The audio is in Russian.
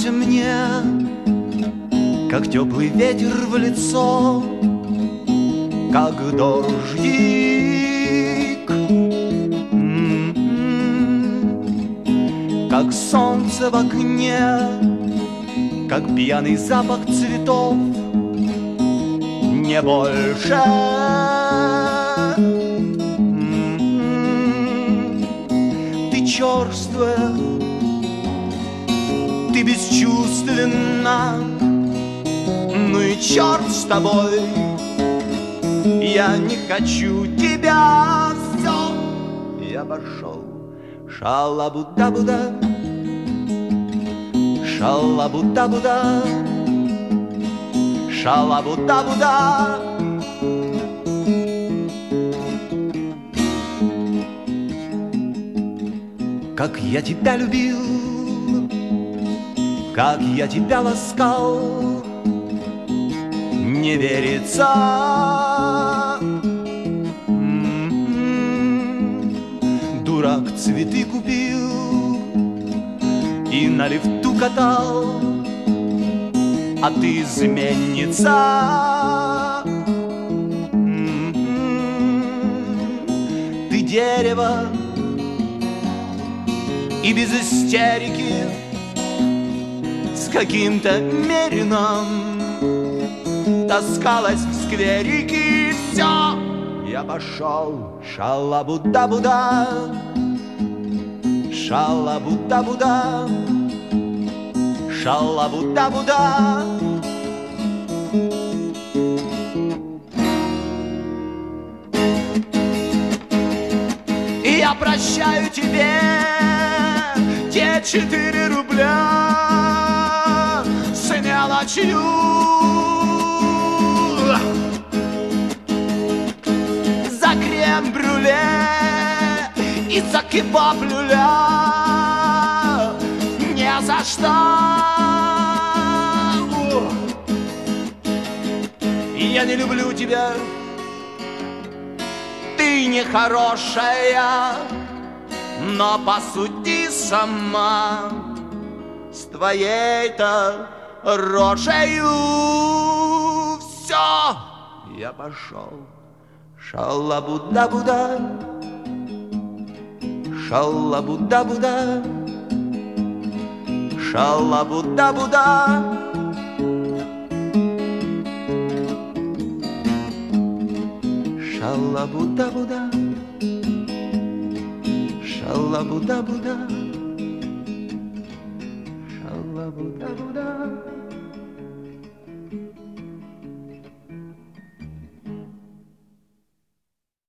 мне, как теплый ветер в лицо, как дождик, как солнце в окне, как пьяный запах цветов, не больше. Ты черствая, ты бесчувственна, ну и черт с тобой, я не хочу тебя, все, я пошел. Шалабуда-буда, шалабуда-буда, шалабуда-буда. Как я тебя любил, как я тебя ласкал, не верится. Дурак цветы купил и на лифту катал, а ты изменница. Ты дерево и без истерики, с каким-то мерином таскалась в скверике. Все, я пошел. Шалабуда-буда, шалабуда-буда, шалабуда-буда. И я прощаю тебе те 4 рубля с мелочью. За крем-брюле и за кебаб-люля, не за что. Я не люблю тебя, ты нехорошая, но посуди сама с твоей-то рожею. Все, я пошел. Шалабуда-буда, шалабуда-буда, шалабуда-буда. Шалабуда-буда, шалабуда-буда, шалабуда-буда.